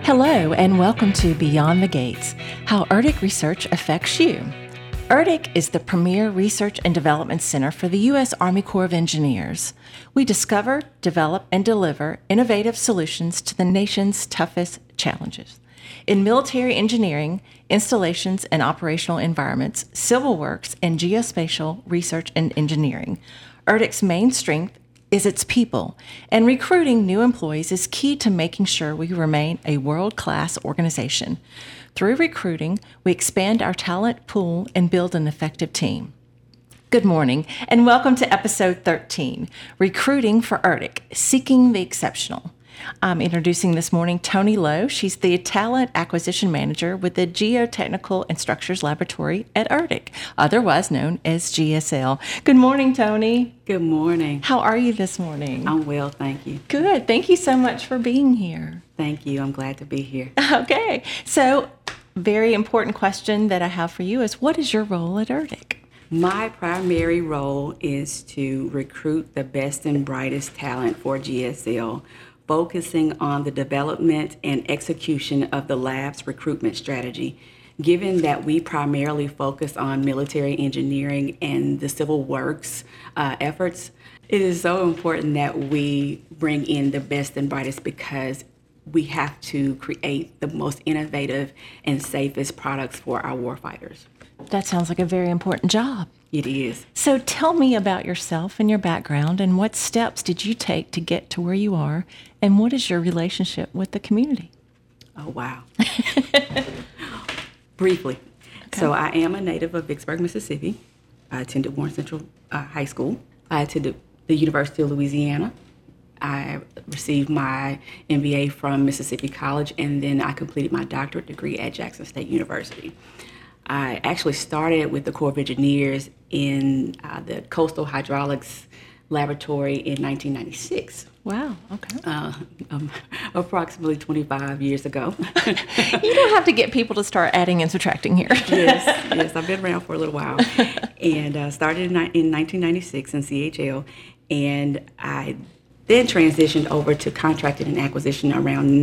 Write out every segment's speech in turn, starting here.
Hello, and welcome to Beyond the Gates, How ERDIC Research Affects You. ERDIC is the premier research and development center for the U.S. Army Corps of Engineers. We discover, develop, and deliver innovative solutions to the nation's toughest challenges. In military engineering, installations and operational environments, civil works, and geospatial research and engineering, ERDIC's main strength is its people, and recruiting new employees is key to making sure we remain a world-class organization. Through recruiting, we expand our talent pool and build an effective team. Good morning, and welcome to episode 13, Recruiting for ERDIC, Seeking the Exceptional. I'm introducing this morning Toni Lowe. She's the Talent Acquisition Manager with the Geotechnical and Structures Laboratory at ERDIC, otherwise known as GSL. Good morning, Toni. Good morning. How are you this morning? I'm well, thank you. Good. Thank you so much for being here. Thank you. I'm glad to be here. Okay. So, very important question that I have for you is, what is your role at ERDIC? My primary role is to recruit the best and brightest talent for GSL, focusing on the development and execution of the lab's recruitment strategy. Given that we primarily focus on military engineering and the civil works efforts, it is so important that we bring in the best and brightest because we have to create the most innovative and safest products for our warfighters. That sounds like a very important job. It is. So tell me about yourself and your background, and what steps did you take to get to where you are, and what is your relationship with the community? Oh, wow. Briefly. Okay. So I am a native of Vicksburg, Mississippi. I attended Warren Central High School. I attended the University of Louisiana. I received my MBA from Mississippi College, and then I completed my doctorate degree at Jackson State University. I actually started with the Corps of Engineers in the Coastal Hydraulics Laboratory in 1996. Wow, okay. Approximately 25 years ago. You don't have to get people to start adding and subtracting here. Yes, I've been around for a little while. And started in 1996 in CHL, and I then transitioned over to contracting and acquisition around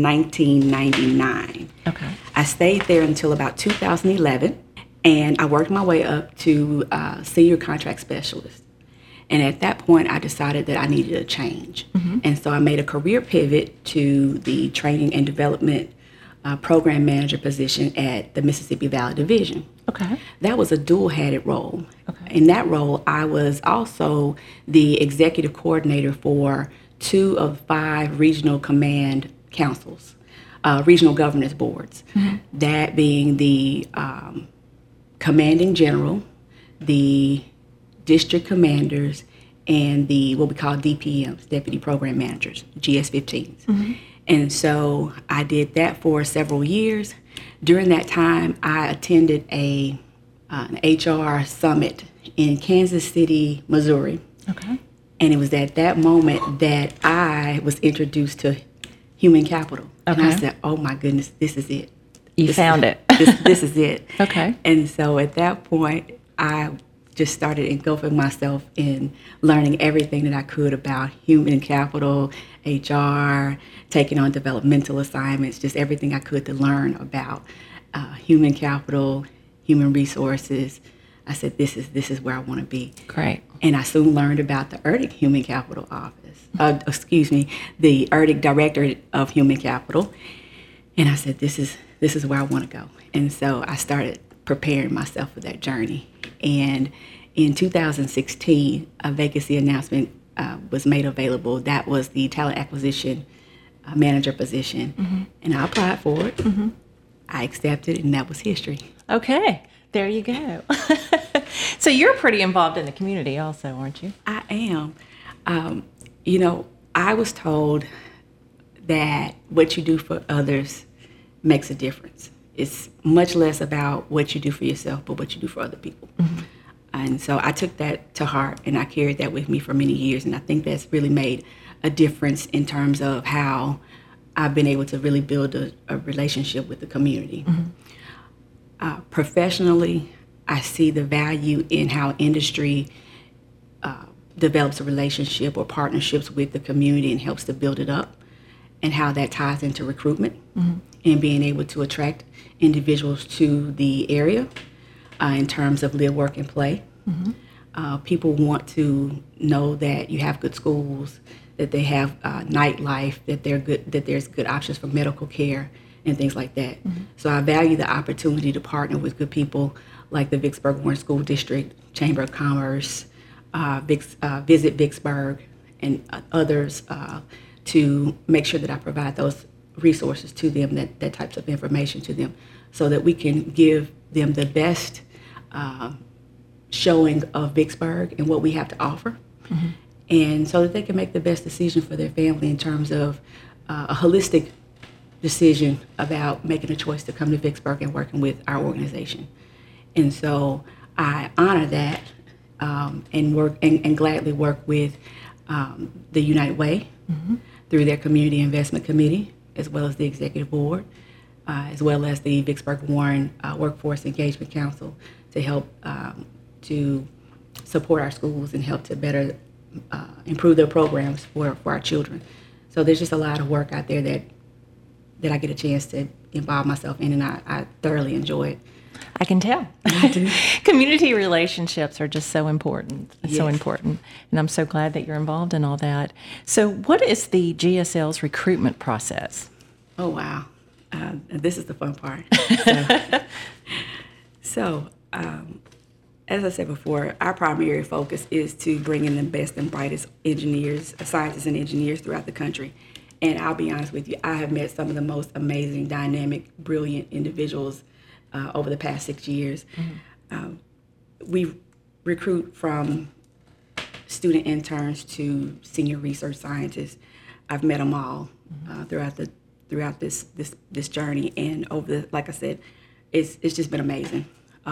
1999. Okay. I stayed there until about 2011. And I worked my way up to senior contract specialist. And at that point, I decided that I needed a change. Mm-hmm. And so I made a career pivot to the training and development program manager position at the Mississippi Valley Division. Okay. That was a dual-headed role. Okay. In that role, I was also the executive coordinator for 2 of 5 regional command councils, regional governance boards. Mm-hmm. That being the commanding general, the district commanders, and the what we call DPMs, deputy program managers, GS-15s. Mm-hmm. And so I did that for several years. During that time, I attended an HR summit in Kansas City, Missouri. Okay. And it was at that moment that I was introduced to human capital. Okay. And I said, oh my goodness, this is it. You found it. This is it. Okay. And so at that point, I just started engulfing myself in learning everything that I could about human capital, HR, taking on developmental assignments, just everything I could to learn about human capital, human resources. I said, this is where I want to be. Great. And I soon learned about the ERDIC Human Capital Office. The ERDIC Director of Human Capital. And I said, this is where I want to go. And so I started preparing myself for that journey. And in 2016, a vacancy announcement was made available. That was the talent acquisition manager position. Mm-hmm. And I applied for it. Mm-hmm. I accepted, and that was history. Okay, there you go. So you're pretty involved in the community also, aren't you? I am. I was told that what you do for others makes a difference. It's much less about what you do for yourself, but what you do for other people. Mm-hmm. And so I took that to heart, and I carried that with me for many years. And I think that's really made a difference in terms of how I've been able to really build a relationship with the community. Mm-hmm. Professionally, I see the value in how industry develops a relationship or partnerships with the community and helps to build it up. and how that ties into recruitment and being able to attract individuals to the area in terms of live, work, and play. People want to know that you have good schools, that they have nightlife, that there's good options for medical care and things like that. So I value the opportunity to partner with good people like the Vicksburg Warren School District, Chamber of Commerce, Visit Vicksburg, and others to make sure that I provide those resources to them, that types of information to them, so that we can give them the best showing of Vicksburg and what we have to offer, and so that they can make the best decision for their family in terms of a holistic decision about making a choice to come to Vicksburg and working with our organization. And so I honor that and work and gladly work with the United Way through their Community Investment Committee, as well as the Executive Board, as well as the Vicksburg Warren Workforce Engagement Council to help to support our schools and help to better improve their programs for our children. So there's just a lot of work out there that I get a chance to involve myself in, and I thoroughly enjoy it. I can tell. Community relationships are just so important. Yes. So important. And I'm so glad that you're involved in all that. So what is the GSL's recruitment process? Oh, wow. This is the fun part. So, as I said before, our primary focus is to bring in the best and brightest engineers, scientists and engineers throughout the country. And I'll be honest with you, I have met some of the most amazing, dynamic, brilliant individuals over the past 6 years. We recruit from student interns to senior research scientists. I've met them all throughout this journey, and like I said, it's just been amazing.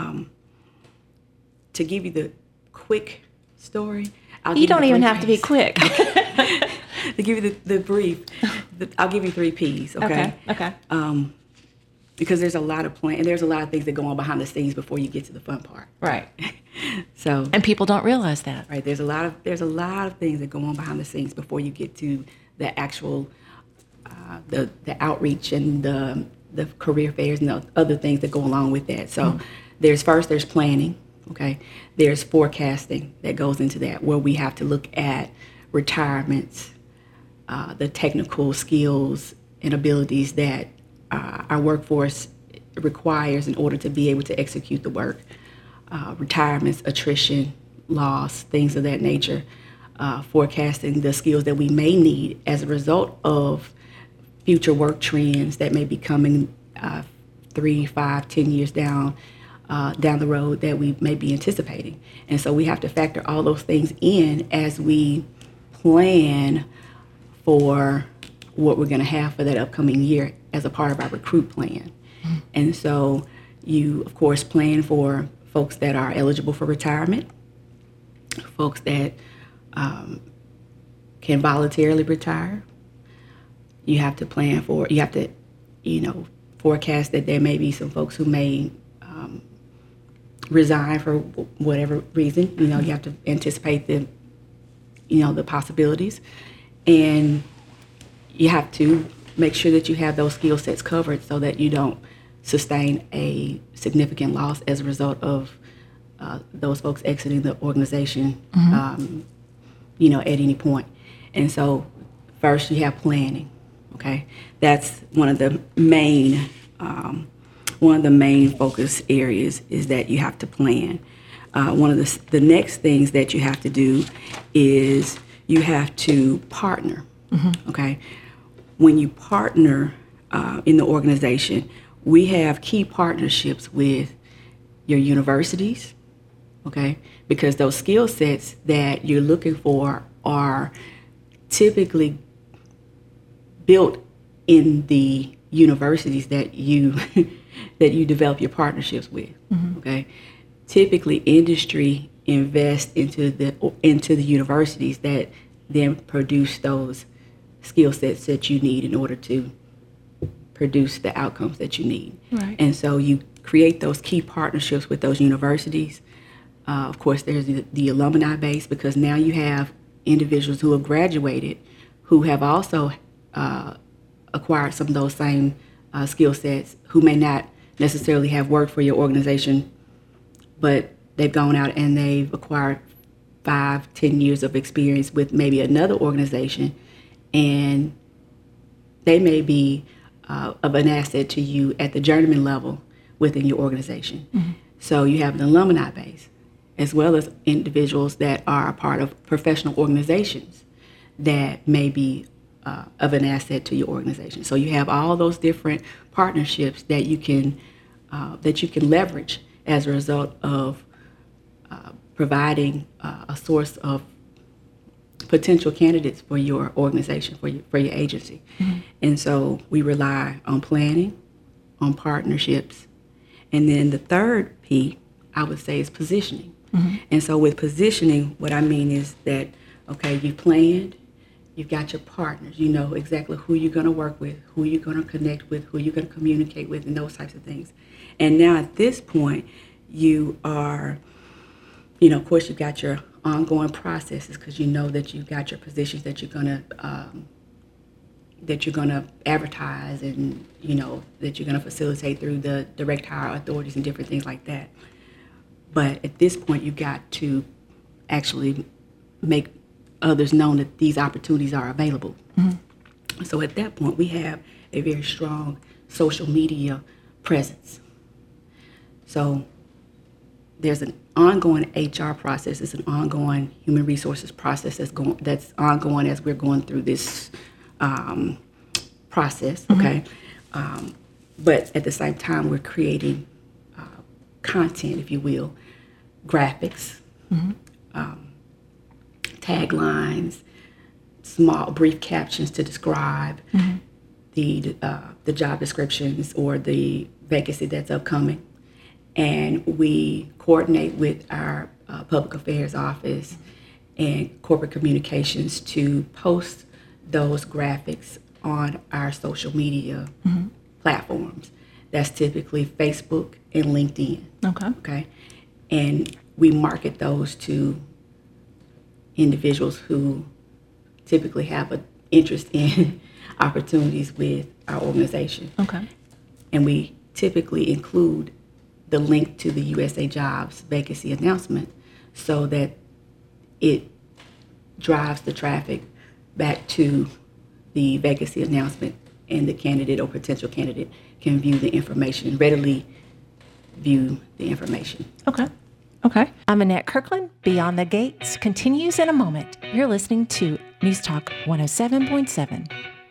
To give you the quick story, You don't even have to be quick. To give you the brief, I'll give you 3 Ps. Okay. Okay. Because there's a lot of and there's a lot of things that go on behind the scenes before you get to the fun part. Right. So. And people don't realize that. Right. There's a lot of things that go on behind the scenes before you get to the actual the outreach and the career fairs and the other things that go along with that. So there's planning. Okay. There's forecasting that goes into that, where we have to look at retirements, the technical skills and abilities that our workforce requires in order to be able to execute the work. Retirements, attrition, loss, things of that nature. Forecasting the skills that we may need as a result of future work trends that may be coming 3, 5, 10 years down the road that we may be anticipating. And so we have to factor all those things in as we plan for what we're going to have for that upcoming year as a part of our recruit plan. And so you, of course, plan for folks that are eligible for retirement, folks that can voluntarily retire. You have to forecast that there may be some folks who may resign for whatever reason. You have to anticipate the possibilities. And you have to make sure that you have those skill sets covered so that you don't sustain a significant loss as a result of those folks exiting the organization, at any point. And so first you have planning, okay? That's one of the main focus areas, is that you have to plan. One of the next things that you have to do is you have to partner, okay? When you partner in the organization, we have key partnerships with your universities, okay? Because those skill sets that you're looking for are typically built in the universities that you develop your partnerships with, okay? Typically, industry invests into the universities that then produce those skill sets that you need in order to produce the outcomes that you need. Right. And so you create those key partnerships with those universities. Of course, there's the alumni base, because now you have individuals who have graduated who have also acquired some of those same skill sets, who may not necessarily have worked for your organization, but they've gone out and they've acquired 5-10 years of experience with maybe another organization, and they may be of an asset to you at the journeyman level within your organization. Mm-hmm. So you have an alumni base, as well as individuals that are a part of professional organizations that may be of an asset to your organization. So you have all those different partnerships that you can leverage as a result of providing a source of potential candidates for your organization, for your agency. Mm-hmm. And so we rely on planning, on partnerships, and then the third P, I would say, is positioning. Mm-hmm. And so with positioning, what I mean is that, okay, you planned, you've got your partners, you know exactly who you're going to work with, who you're going to connect with, who you're going to communicate with, and those types of things. And now at this point, you are, of course, you've got your ongoing processes, because you know that you've got your positions that you're going to advertise, and that you're going to facilitate through the direct hire authorities and different things like that. But at this point, you've got to actually make others know that these opportunities are available. Mm-hmm. So at that point, we have a very strong social media presence. So there's an ongoing HR process. It's an ongoing human resources process that's ongoing as we're going through this process, okay? Mm-hmm. But at the same time, we're creating content, if you will, graphics, mm-hmm. Taglines, small, brief captions to describe mm-hmm. the job descriptions or the vacancy that's upcoming. And we coordinate with our public affairs office and corporate communications to post those graphics on our social media mm-hmm. platforms. That's typically Facebook and LinkedIn. Okay. And we market those to individuals who typically have an interest in opportunities with our organization. Okay. And we typically include the link to the USA Jobs vacancy announcement so that it drives the traffic back to the vacancy announcement, and the candidate or potential candidate can view the information, readily view the information. Okay. I'm Annette Kirkland. Beyond the Gates continues in a moment. You're listening to News Talk 107.7.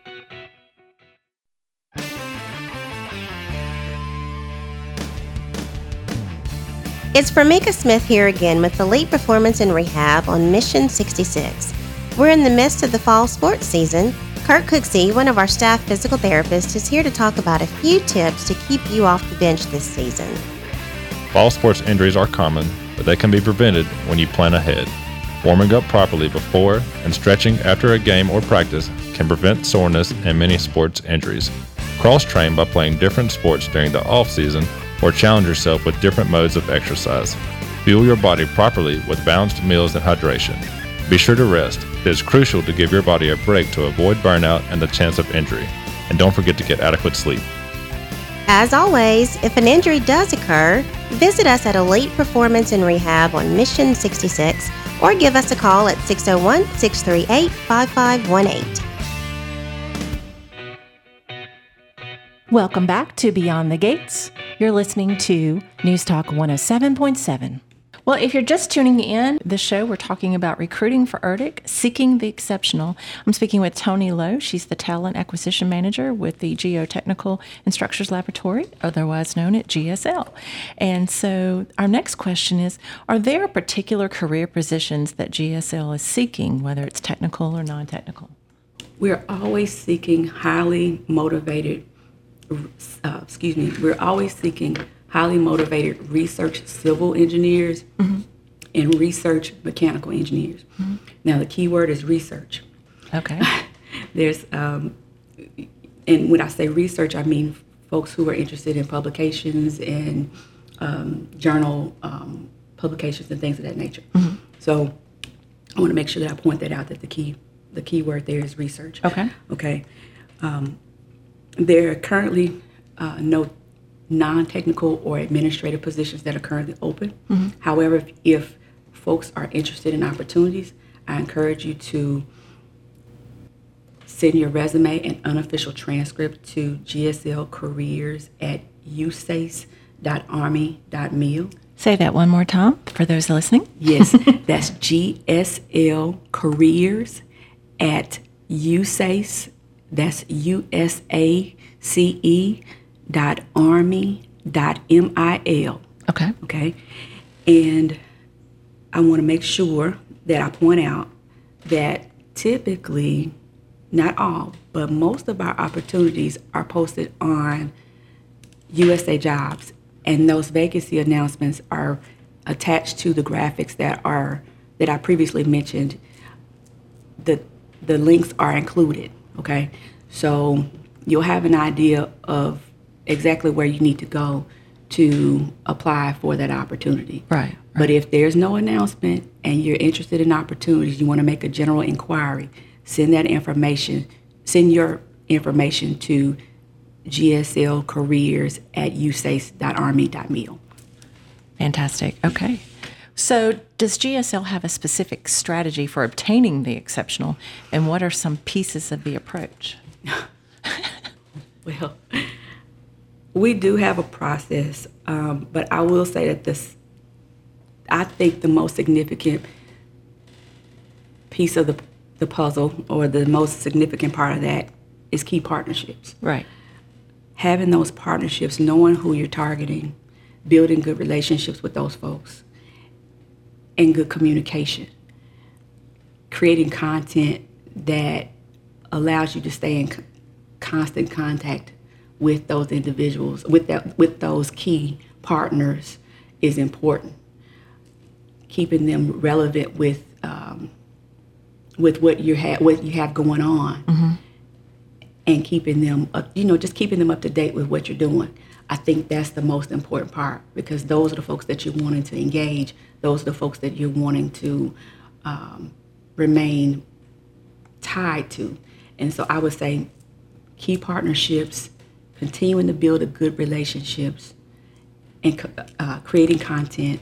It's Vermika Smith here again with Elite Performance and Rehab on Mission 66. We're in the midst of the fall sports season. Kurt Cooksey, one of our staff physical therapists, is here to talk about a few tips to keep you off the bench this season. Fall sports injuries are common, but they can be prevented when you plan ahead. Warming up properly before and stretching after a game or practice can prevent soreness and many sports injuries. Cross-train by playing different sports during the off-season, or challenge yourself with different modes of exercise. Fuel your body properly with balanced meals and hydration. Be sure to rest. It is crucial to give your body a break to avoid burnout and the chance of injury. And don't forget to get adequate sleep. As always, if an injury does occur, visit us at Elite Performance and Rehab on Mission 66 or give us a call at 601-638-5518. Welcome back to Beyond the Gates. You're listening to News Talk 107.7. Well, if you're just tuning in, the show, we're talking about recruiting for ERDIC, seeking the exceptional. I'm speaking with Toni Lowe. She's the Talent Acquisition Manager with the Geotechnical and Structures Laboratory, otherwise known as GSL. And so our next question is, are there particular career positions that GSL is seeking, whether it's technical or non-technical? We're always seeking highly motivated research civil engineers mm-hmm. and research mechanical engineers. Mm-hmm. Now, the key word is research. Okay. There's, and when I say research, I mean folks who are interested in publications and journal publications and things of that nature. Mm-hmm. So I want to make sure that I point that out, that the key word there is research. Okay. Okay. There are currently no non-technical or administrative positions that are currently open. However, if folks are interested in opportunities, I encourage you to send your resume and unofficial transcript to gslcareers@usace.army.mil. Say that one more time for those listening. Yes, that's gslcareers@usace, that's USACE.army.mil. Okay. Okay. And I want to make sure that I point out that typically, not all, but most of our opportunities are posted on USA Jobs, and those vacancy announcements are attached to the graphics that I previously mentioned. The links are included. Okay, so you'll have an idea of exactly where you need to go to apply for that opportunity. Right. But if there's no announcement and you're interested in opportunities, you want to make a general inquiry, send your information to gslcareers@usace.army.mil. Fantastic. Okay. So does GSL have a specific strategy for obtaining the exceptional, and what are some pieces of the approach? Well, we do have a process, but I will say that I think the most significant piece of the puzzle, or the most significant part of that, is key partnerships. Right. Having those partnerships, knowing who you're targeting, building good relationships with those folks, and good communication. Creating content that allows you to stay in constant contact with those individuals, with those key partners, is important. Keeping them relevant with what you have going on, and keeping them up, just keeping them up to date with what you're doing. I think that's the most important part, because those are the folks that you're wanting to engage. Those are the folks that you're wanting to remain tied to. And so I would say key partnerships, continuing to build good relationships, and creating content,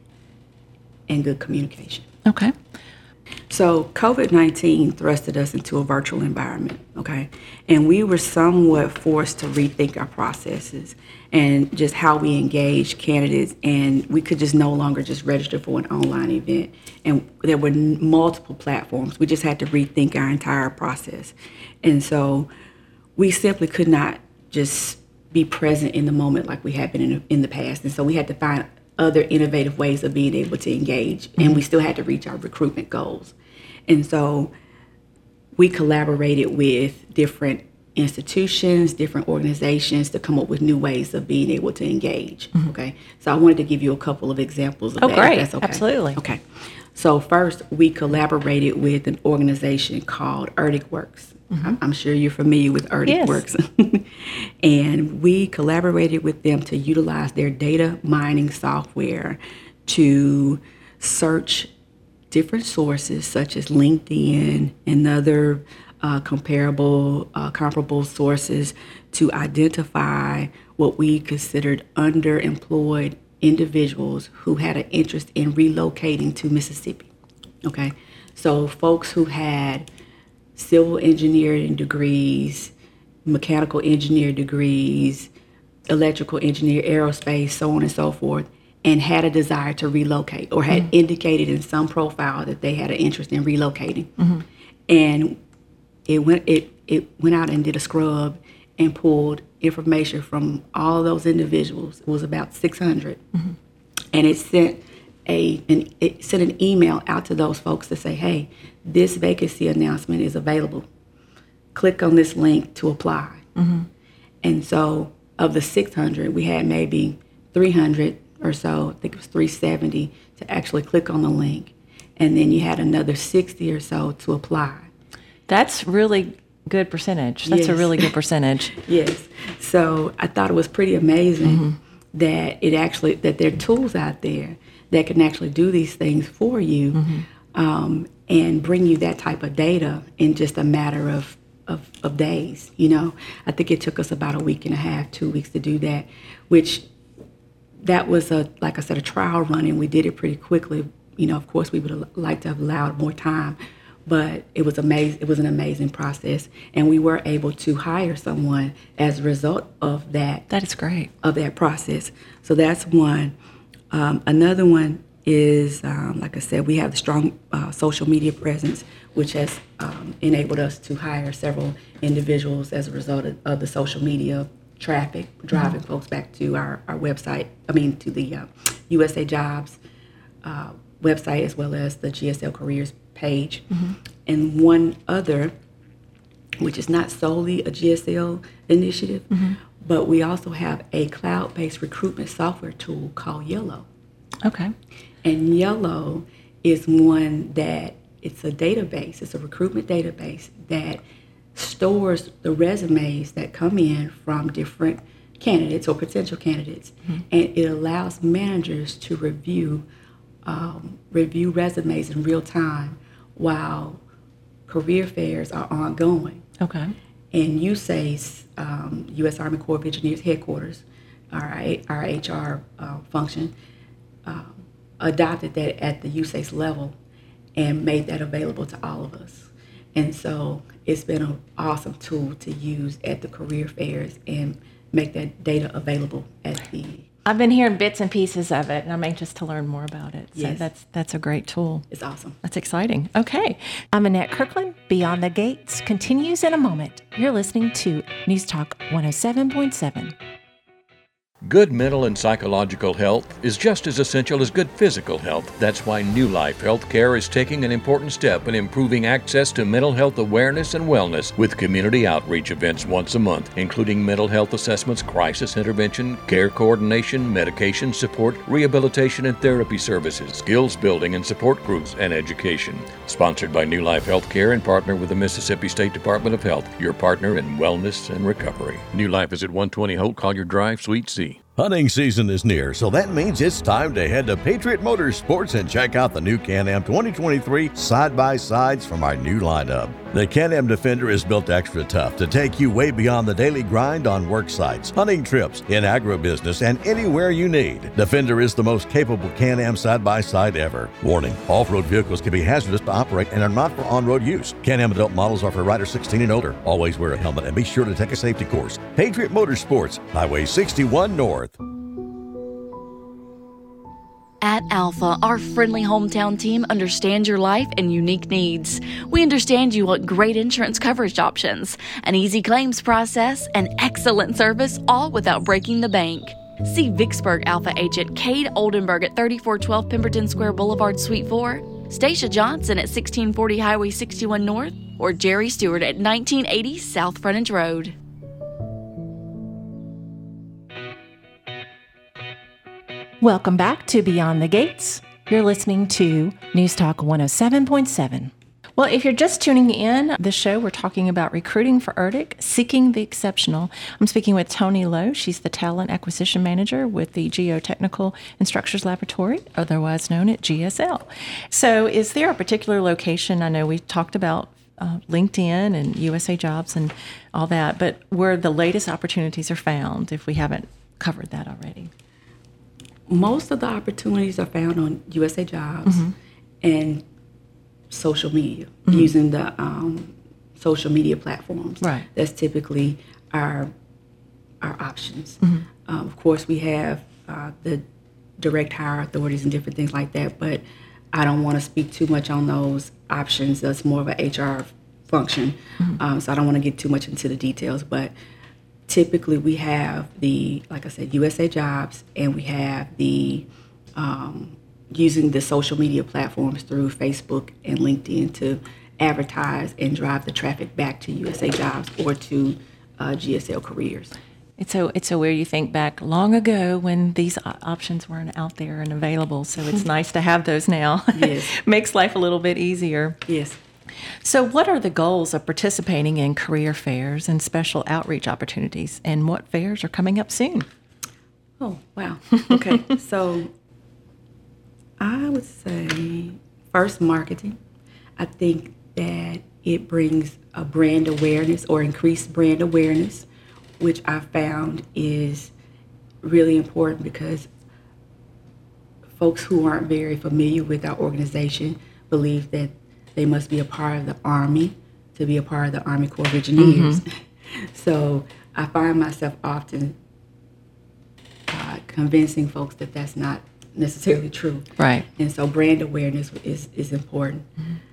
and good communication. Okay. So COVID-19 thrusted us into a virtual environment, okay? And we were somewhat forced to rethink our processes and just how we engage candidates, and we could just no longer just register for an online event. And there were multiple platforms. We just had to rethink our entire process. And so we simply could not just be present in the moment like we had been in the past. And so we had to find other innovative ways of being able to engage, and we still had to reach our recruitment goals. And so we collaborated with different institutions, different organizations to come up with new ways of being able to engage. Okay, so I wanted to give you a couple of examples of that. Great. If that's okay. Absolutely. Okay, so first we collaborated with an organization called Erdic Works. I'm sure you're familiar with Erdic Works. And we collaborated with them to utilize their data mining software to search different sources such as LinkedIn and other comparable sources to identify what we considered underemployed individuals who had an interest in relocating to Mississippi. Okay, so folks who had civil engineering degrees, mechanical engineer degrees, electrical engineer, aerospace, so on and so forth, and had a desire to relocate, or had indicated in some profile that they had an interest in relocating. And it went out and did a scrub and pulled information from all those individuals. It was about 600. And it sent an email out to those folks to say, hey, this vacancy announcement is available. Click on this link to apply. And so of the 600, we had maybe 300 or so, I think it was 370, to actually click on the link. And then you had another 60 or so to apply. That's really good percentage. That's a really good percentage. Yes. So I thought it was pretty amazing that that there are tools out there that can actually do these things for you, and bring you that type of data in just a matter of of days. I think it took us about a week and a half, 2 weeks to do that, which that was like I said, a trial run, and we did it pretty quickly. Of course, we would have liked to have allowed more time, but it was amazing. It was an amazing process, and we were able to hire someone as a result of that. That is great. Of that process. So that's one. Another one is, like I said, we have the strong social media presence, which has enabled us to hire several individuals as a result of the social media traffic, driving folks back to our website, to the USA Jobs website, as well as the GSL Careers page. And one other, which is not solely a GSL initiative, but we also have a cloud-based recruitment software tool called Yellow. Okay. And Yellow is one that it's a database, it's a recruitment database that stores the resumes that come in from different candidates or potential candidates, and it allows managers to review resumes in real time while career fairs are ongoing. Okay. And USACE, U.S. Army Corps of Engineers headquarters, our HR function, adopted that at the USACE level and made that available to all of us. And so it's been an awesome tool to use at the career fairs and make that data available at the... I've been hearing bits and pieces of it, and I'm anxious to learn more about it. So Yes. that's a great tool. It's awesome. That's exciting. Okay. I'm Annette Kirkland. Beyond the Gates continues in a moment. You're listening to News Talk 107.7. Good mental and psychological health is just as essential as good physical health. That's why New Life Healthcare is taking an important step in improving access to mental health awareness and wellness with community outreach events once a month, including mental health assessments, crisis intervention, care coordination, medication support, rehabilitation and therapy services, skills building and support groups, and education. Sponsored by New Life Healthcare and partner with the Mississippi State Department of Health, your partner in wellness and recovery. New Life is at 120 Holt Collier Drive, Suite C. Hunting season is near, so that means it's time to head to Patriot Motorsports and check out the new Can-Am 2023 side-by-sides from our new lineup. The Can-Am Defender is built extra tough to take you way beyond the daily grind on work sites, hunting trips, in agribusiness, and anywhere you need. Defender is the most capable Can-Am side-by-side ever. Warning, off-road vehicles can be hazardous to operate and are not for on-road use. Can-Am adult models are for riders 16 and older. Always wear a helmet and be sure to take a safety course. Patriot Motorsports, Highway 61 North. At Alpha, our friendly hometown team understands your life and unique needs. We understand you want great insurance coverage options, an easy claims process, and excellent service, all without breaking the bank. See Vicksburg Alpha agent Cade Oldenburg at 3412 Pemberton Square Boulevard, Suite 4, Stacia Johnson at 1640 Highway 61 North, or Jerry Stewart at 1980 South Frontage Road. Welcome back to Beyond the Gates. You're listening to News Talk 107.7. Well, if you're just tuning in, this show, we're talking about recruiting for ERDIC, seeking the exceptional. I'm speaking with Toni Lowe. She's the Talent Acquisition Manager with the Geotechnical and Structures Laboratory, otherwise known as GSL. So is there a particular location? I know we talked about LinkedIn and USA Jobs and all that, but where the latest opportunities are found, if we haven't covered that already. Most of the opportunities are found on USA Jobs and social media, using the social media platforms. Right. That's typically our options. Of course, we have the direct hire authorities and different things like that, but I don't want to speak too much on those options. That's more of an HR function, so I don't want to get too much into the details, but typically we have like I said, USA Jobs, and we have the using the social media platforms through Facebook and LinkedIn to advertise and drive the traffic back to USA Jobs or to GSL Careers. It's so weird. You think back long ago when these options weren't out there and available, so it's nice to have those now. Yes. Makes life a little bit easier. Yes. So what are the goals of participating in career fairs and special outreach opportunities, and what fairs are coming up soon? Oh, wow. Okay. So I would say first, marketing. I think that It brings a brand awareness or increased brand awareness, which I found is really important because folks who aren't very familiar with our organization believe that they must be a part of the Army to be a part of the Army Corps of Engineers. So I find myself often convincing folks that that's not necessarily true. Right. And so brand awareness is important.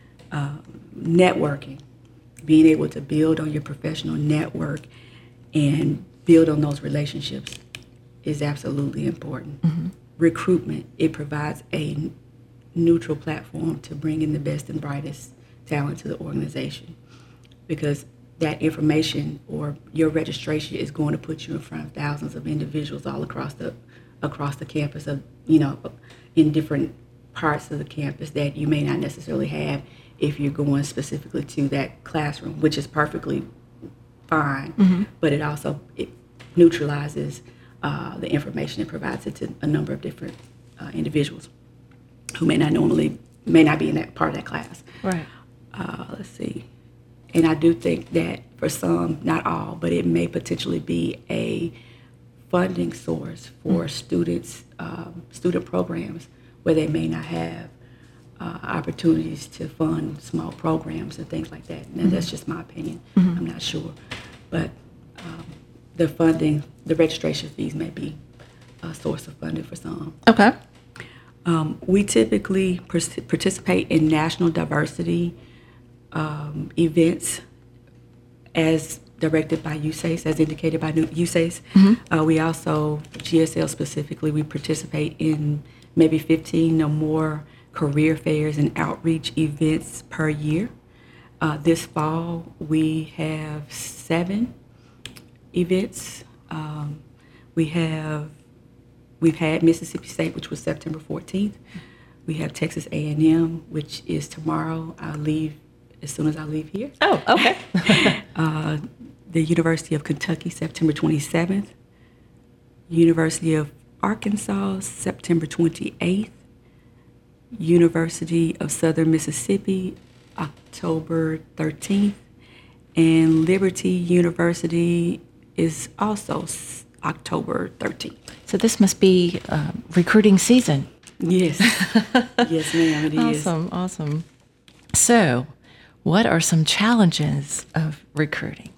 Networking, being able to build on your professional network and build on those relationships is absolutely important. Recruitment, it provides a neutral platform to bring in the best and brightest talent to the organization, because that information or your registration is going to put you in front of thousands of individuals all across the campus of, in different parts of the campus that you may not necessarily have if you're going specifically to that classroom, which is perfectly fine, but it neutralizes the information it provides it to a number of different individuals who may not be in that part of that class. Right. Let's see. And I do think that for some, not all, but it may potentially be a funding source for students, student programs where they may not have opportunities to fund small programs and things like that. And that's just my opinion. I'm not sure. But the funding, the registration fees may be a source of funding for some. Okay. We typically participate in national diversity events as directed by USACE, as indicated by USACE. We also, GSL specifically, we participate in maybe 15 or more career fairs and outreach events per year. This fall, we have 7 events. We've had Mississippi State, which was September 14th. We have Texas A&M, which is tomorrow. I'll leave as soon as I leave here. Oh, okay. The University of Kentucky, September 27th. University of Arkansas, September 28th. University of Southern Mississippi, October 13th. And Liberty University is also October 13th. So this must be recruiting season. Yes. Yes, ma'am, it is. Awesome. So, what are some challenges of recruiting?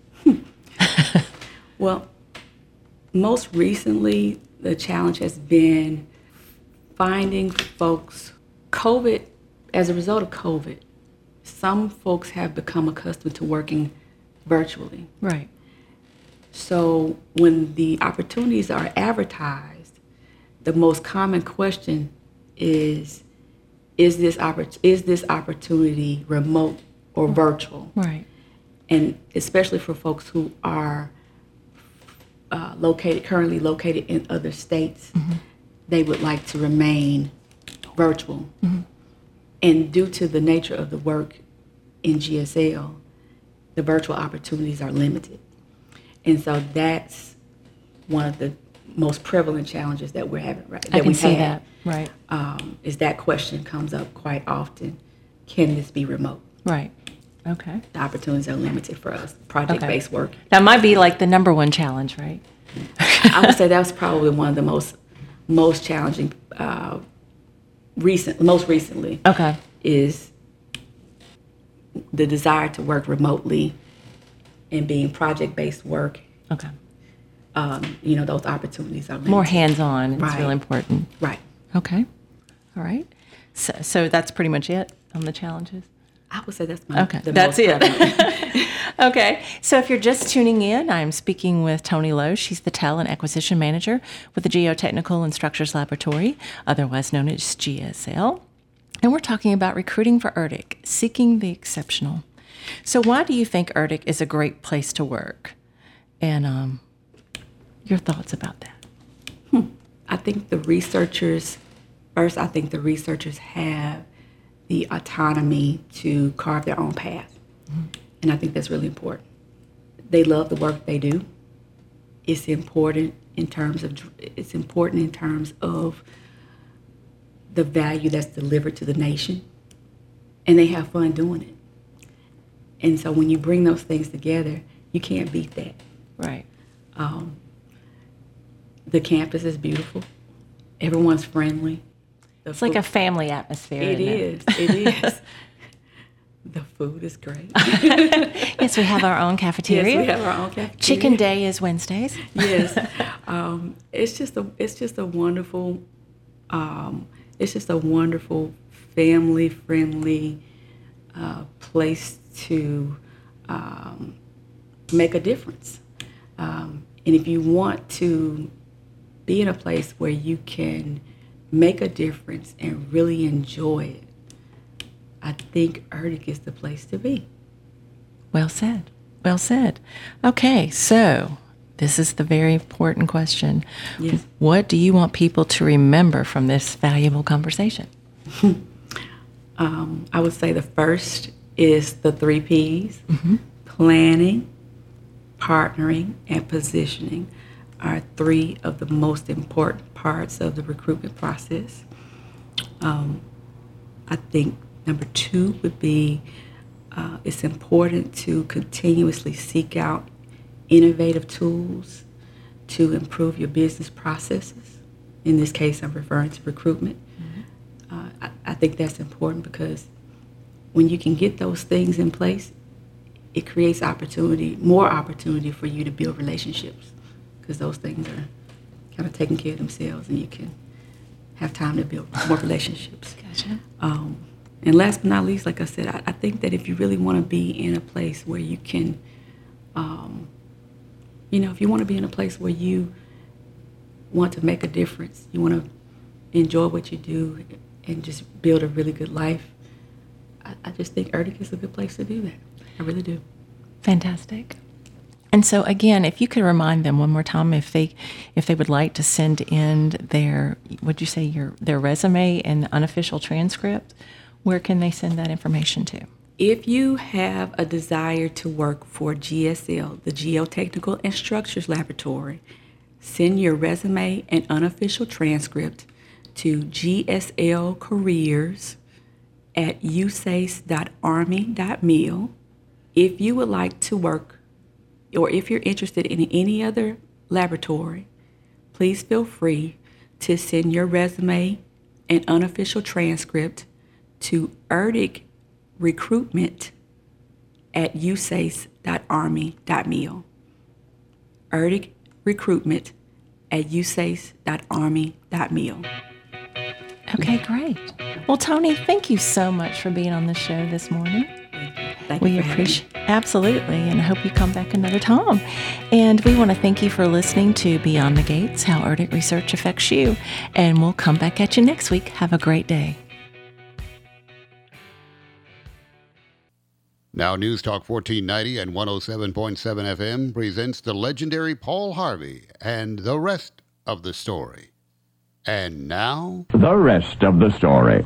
Well, most recently, the challenge has been finding folks. As a result of COVID, some folks have become accustomed to working virtually. Right. So when the opportunities are advertised, the most common question is this opportunity remote or virtual? Right. And especially for folks who are currently located in other states, they would like to remain virtual. And due to the nature of the work in GSL, the virtual opportunities are limited. And so that's one of the most prevalent challenges that we're having right now. I can see that, right. Is that question comes up quite often. Can this be remote? Right. Okay. The opportunities are limited for us, project-based work. That might be like the number one challenge, right? I would say that was probably one of the most challenging, most recently. Okay. Is the desire to work remotely and being project-based work. Okay. Those opportunities are limited. More hands-on. It's Right. really important. Right. Okay. All right. So that's pretty much it on the challenges? I would say that's That's it. Okay. So if you're just tuning in, I'm speaking with Toni Lowe. She's the Talent Acquisition Manager with the Geotechnical and Structures Laboratory, otherwise known as GSL. And we're talking about recruiting for ERDIC, seeking the exceptional. So why do you think ERDIC is a great place to work? And your thoughts about that? I think the researchers have the autonomy to carve their own path. And I think that's really important. They love the work they do. It's important in terms of the value that's delivered to the nation. And they have fun doing it. And so when you bring those things together, you can't beat that. Right. The campus is beautiful. Everyone's friendly. It's like a family atmosphere. It is. It is. The food is great. Yes, we have our own cafeteria. Yes, we have our own cafeteria. Chicken Day is Wednesdays. Yes. It's just a wonderful family friendly place to make a difference. And if you want to be in a place where you can make a difference and really enjoy it, I think Erddig is the place to be. Well said. Well said. Okay, so this is the very important question. Yes. What do you want people to remember from this valuable conversation? I would say the first is the 3 Ps. Planning, partnering, and positioning are 3 of the most important parts of the recruitment process. I think number 2 would be it's important to continuously seek out innovative tools to improve your business processes. In this case, I'm referring to recruitment. I think that's important because when you can get those things in place, it creates more opportunity for you to build relationships, because those things are kind of taking care of themselves and you can have time to build more relationships. Gotcha. And last but not least, like I said, I think that if you really want to be in a place where you can, if you want to be in a place where you want to make a difference, you want to enjoy what you do and just build a really good life, I just think Erddig is a good place to do that. I really do. Fantastic. And so again, if you could remind them one more time, if they would like to send in their resume and unofficial transcript, where can they send that information to? If you have a desire to work for GSL, the Geotechnical and Structures Laboratory, send your resume and unofficial transcript to gslcareers@usace.army.mil. If you would like to work, or if you're interested in any other laboratory, please feel free to send your resume and unofficial transcript to Erddig recruitment@usace.army.mil. Erddig recruitment@usace.army.mil. Okay, great. Well, Tony, thank you so much for being on the show this morning. Thank We you for appreciate absolutely, and I hope you come back another time. And we want to thank you for listening to Beyond the Gates: How Erddig Research Affects You. And we'll come back at you next week. Have a great day. Now News Talk 1490 and 107.7 FM presents the legendary Paul Harvey and the rest of the story. And now, the rest of the story.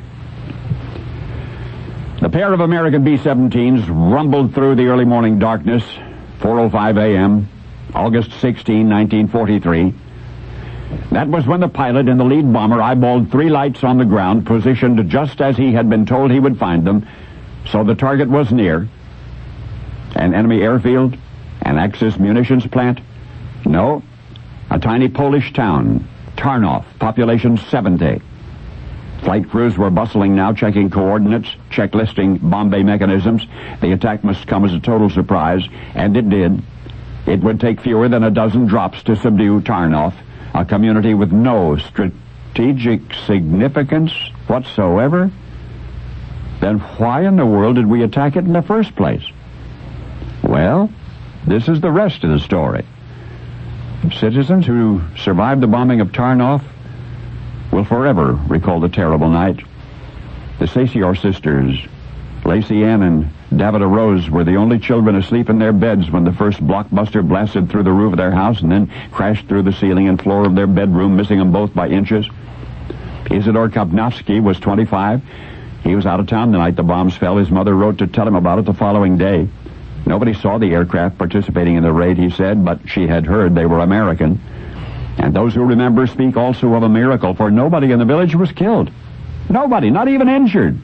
The pair of American B-17s rumbled through the early morning darkness, 4:05 a.m., August 16, 1943. That was when the pilot and the lead bomber eyeballed 3 lights on the ground, positioned just as he had been told he would find them, so the target was near. An enemy airfield? An Axis munitions plant? No. A tiny Polish town, Tarnów, population 70. Flight crews were bustling now, checking coordinates, checklisting bomb bay mechanisms. The attack must come as a total surprise, and it did. It would take fewer than a dozen drops to subdue Tarnów, a community with no strategic significance whatsoever. Then why in the world did we attack it in the first place? Well, this is the rest of the story. Citizens who survived the bombing of Tarnów will forever recall the terrible night. The Sacior sisters, Lacey Ann and Davida Rose, were the only children asleep in their beds when the first blockbuster blasted through the roof of their house and then crashed through the ceiling and floor of their bedroom, missing them both by inches. Isidor Kopnowski was 25. He was out of town the night the bombs fell. His mother wrote to tell him about it the following day. Nobody saw the aircraft participating in the raid, he said, but she had heard they were American. And those who remember speak also of a miracle, for nobody in the village was killed. Nobody, not even injured.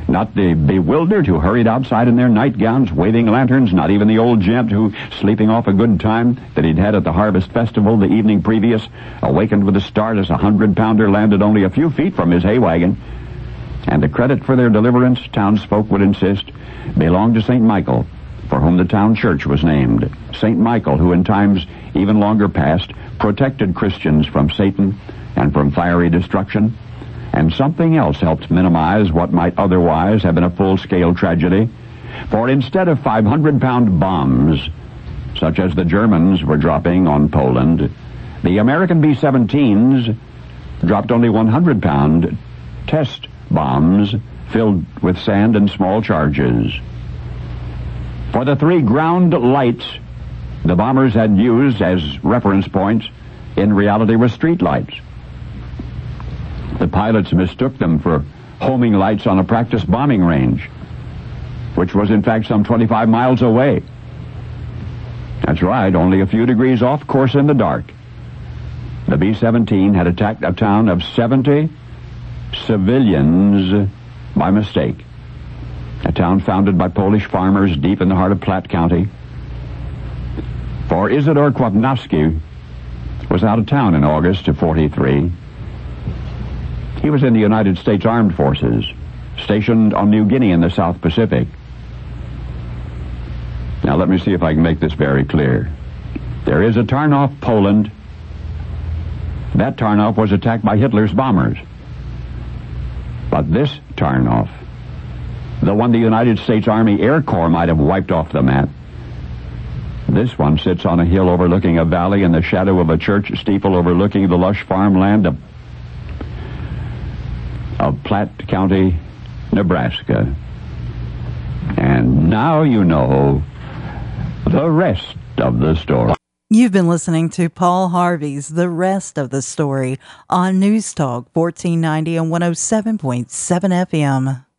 Not the bewildered who hurried outside in their nightgowns, waving lanterns, not even the old gent who, sleeping off a good time that he'd had at the Harvest Festival the evening previous, awakened with a start as a 100-pounder landed only a few feet from his hay wagon. And the credit for their deliverance, townsfolk would insist, belonged to St. Michael, for whom the town church was named. St. Michael, who in times even longer past protected Christians from Satan and from fiery destruction. And something else helped minimize what might otherwise have been a full-scale tragedy. For instead of 500-pound bombs, such as the Germans were dropping on Poland, the American B-17s dropped only 100-pound test bombs filled with sand and small charges. For the 3 ground lights the bombers had used as reference points in reality were street lights. The pilots mistook them for homing lights on a practice bombing range, which was in fact some 25 miles away. That's right, only a few degrees off course in the dark. The B-17 had attacked a town of 70 civilians by mistake. A town founded by Polish farmers deep in the heart of Platte County. For Isidor Kwapnowski was out of town in August of 43. He was in the United States Armed Forces, stationed on New Guinea in the South Pacific. Now let me see if I can make this very clear. There is a Tarnow, Poland. That Tarnow was attacked by Hitler's bombers. But this Tarnow, the one the United States Army Air Corps might have wiped off the map, this one sits on a hill overlooking a valley in the shadow of a church steeple overlooking the lush farmland of Platte County, Nebraska. And now you know the rest of the story. You've been listening to Paul Harvey's The Rest of the Story on News Talk 1490 and 107.7 FM.